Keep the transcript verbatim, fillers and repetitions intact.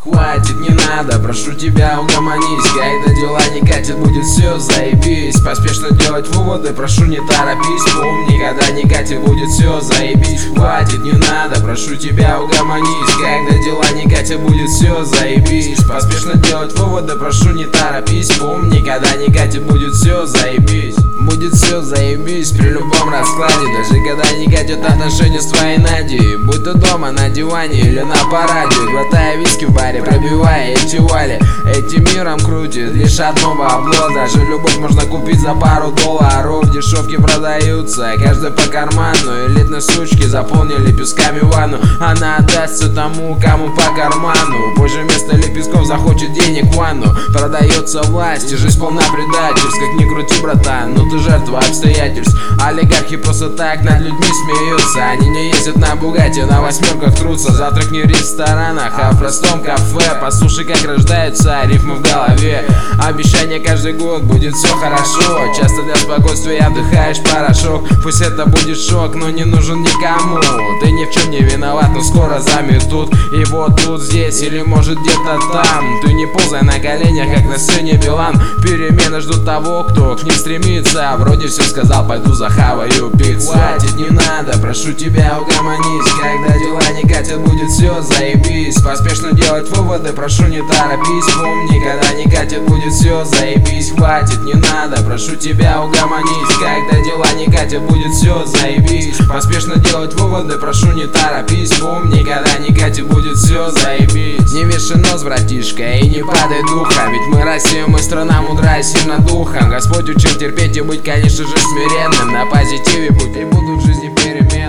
Хватит, не надо, прошу тебя, угомонись. Когда дела не катят, будет все заебись. Поспешно делать выводы, прошу, не торопись. Помни, когда не катит, будет все заебись. Хватит, не надо, прошу тебя, угомонись. Когда дела не катят, будет все заебись. Поспешно делать выводы, прошу, не торопись. Помни, когда не катит, будет все заебись. Будет все заебись при любом раскладе. Даже когда не катят отношения с твоей Надей. Будь ты дома, на диване или на параде, глотая виски в баре, пробивая эти вали. Этим миром крутит лишь одно бабло. Даже любовь можно купить за пару долларов. Дешевки продаются, каждый по карману. Элитные сучки заполнили песками ванну. Она отдастся тому, кому по карману. Позже вместо лепестков захочет денег в ванну. Продается власть, и жизнь полна предательств. Как ни крути, братан, но ты жертва обстоятельств. Олигархи просто так над людьми смеются. Они не ездят на Бугатти, на восьмерках трутся. Завтрак не в ресторанах, а в простом кафе. Послушай, как рождаются рифмы в голове. Обещание каждый год будет все хорошо. Часто для спокойствия вдыхаешь порошок. Пусть это будет шок, но не нужен никому. Ты ни в чем не виноват, но скоро заметут. И вот тут, здесь или может где-то там. Ты не ползай на коленях, как на сцене Билан. Перемены ждут того, кто к ним стремится. Вроде все сказал, пойду захаваю пиццу. Хватит, не надо, прошу тебя, угомонись. Когда дела не катят, будет все заебись. Поспешно делать выводы, прошу, не торопись. Помни, когда не катят, будет все заебись. Хватит, не надо, прошу тебя, угомонись. Когда дела не катят, будет все заебись. Поспешно делать выводы, прошу, не торопись. Помни, когда не катят, будет все заебись. Не вешай нос, братишка, и не падай духом. Ведь мы Россия, мы страна мудрая, сильно духом. Господь учил терпеть и быть, конечно же, смиренным. На позитиве будь, и будут в жизни перемены.